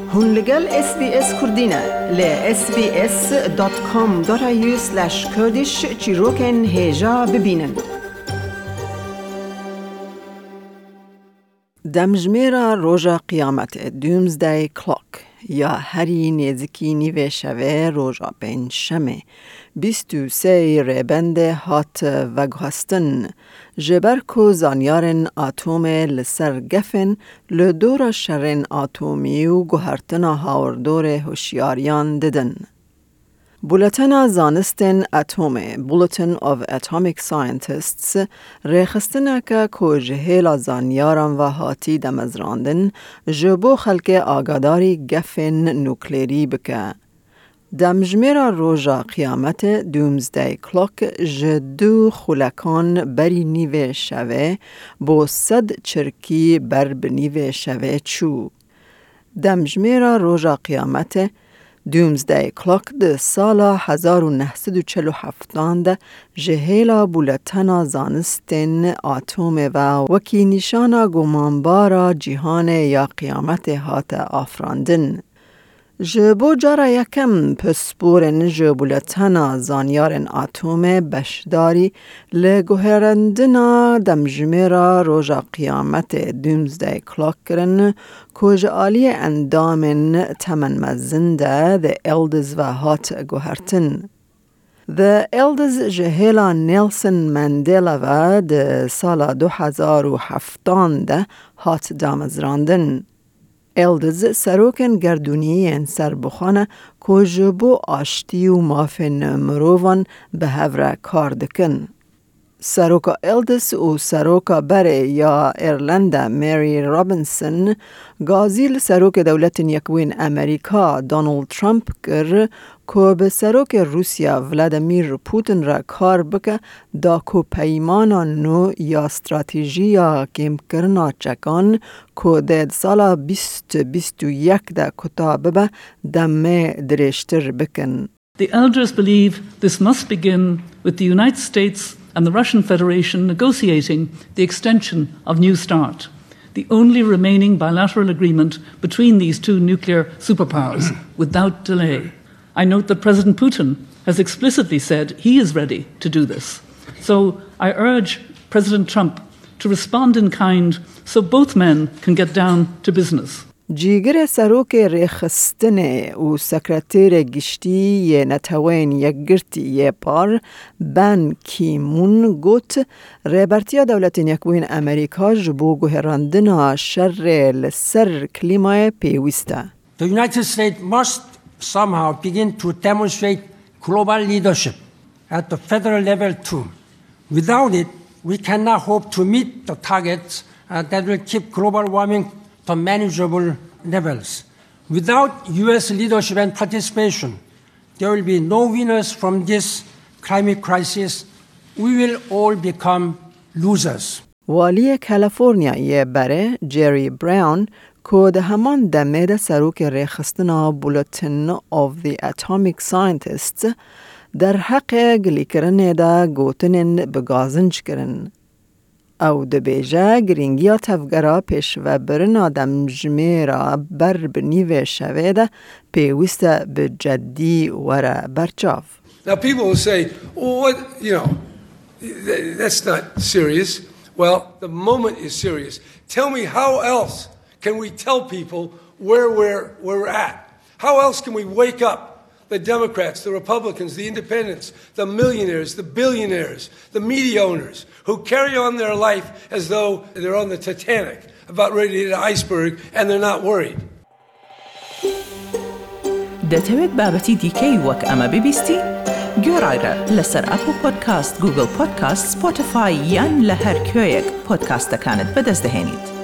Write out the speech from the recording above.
هون لگل SBS کردینه ل sbs.com.au/kurdish چیروکن هجا ببینن. دمجمیرا روژا قیامت دومزدای کلاک یا هری نزدیکی نیوه شوه روژا بین شمه 23 ریبند هات وگهستن جبر کو زانیارن آتوم لسر گفن لدور شرن آتومی و گوهرتنا هاوردور هوشیاریان ددن. بولتن زانستن اتم Bulletin of Atomic Scientists ریخستنه که جهیل زانیاران و هاتی دمزراندن جبو خلق آگاداری گفن نوکلیری بکه. دمجمیر روژا قیامت دومزدای کلاک جدو خلکان بری نیوه شوه با 100 چرکی بر بنیوه شوه چو. دمجمیر روژا قیامت دومزدای کلاک ده سال 1947 جهیلا بولتنا زانستن آتوم و وکی نشانا گمانبارا جهان یا قیامت هات آفراندن. جبو جارا یکم پسپورن جبولتنا زانیارن آتوم بشداری لگوهرندنا دمجمیرا روژا قیامت دومزدای کلاک کرن کج آلی اندامن تمن مزنده The Elders و هات گوهرتن. The Elders جهیلا نیلسن مندیلا و ده سال 2017 هات دامزراندن. Elders سروکن گردونی سر بخانه که جبو آشتی و مافن مروان به هفره کار دکن. سروکا Elders و سروکا بره یا ایرلندا مری رابینسون گازیل سروک دولت یکوین امریکا دونالد ترامپ کر که به سروک روسیا ولادیمیر پوتین را کار بکه دا که پیمانا نو یا استراتژی یا کم کرنا چکان که دید سالا 2021 دا کتاب به دمه درشتر بکن. The elders believe this must begin with the United States and the Russian Federation negotiating the extension of New START, the only remaining bilateral agreement between these two nuclear superpowers, without delay. I note that President Putin has explicitly said he is ready to do this. So I urge President Trump to respond in kind so both men can get down to business. جیگر سروک ریخستنه و سکرتیر گشتی یه نتوین یک گرتی یه پار بن کیمون گوت ریبرتیا دولت یکوین امریکا جبو گوهراندنا شر لسر کلیمای پیوسته. The United States must somehow begin to demonstrate global leadership at the federal level too. Without it, we cannot hope to meet the targets that will keep global warming to manageable levels. Without U.S. leadership and participation, there will be no winners from this climate crisis. We will all become losers. والی کالیفرنیا یه بره جری براون که ده همان دمه ده سروک ریخستنا Bulletin of the Atomic Scientists در حق گلی کرنه ده گوتنین بگازنج کرن. او ده بیجه گرینگیا تفگرا پیش و برنا دمجمیرا بر بنیوه شوه ده پیوست به جدی وره برچاف. Now people will say, oh, what, that's not serious. Well, the moment is serious. Tell me how else can we tell people where we're at? How else can we wake up the Democrats, the Republicans, the independents, the millionaires, the billionaires, the media owners who carry on their life as though they're on the Titanic, about ready to hit an iceberg, and they're not worried. دەتەوێت بابەتی دیکەی وەک ئەمە ببیستی؟ گۆڕایرە لەسەر ئەپل پۆدکاست، گوگل پۆدکاست، سپۆتیفای یان لە هەر کوێیەک پۆدکاستەکانت بەدەست دەهێنیت.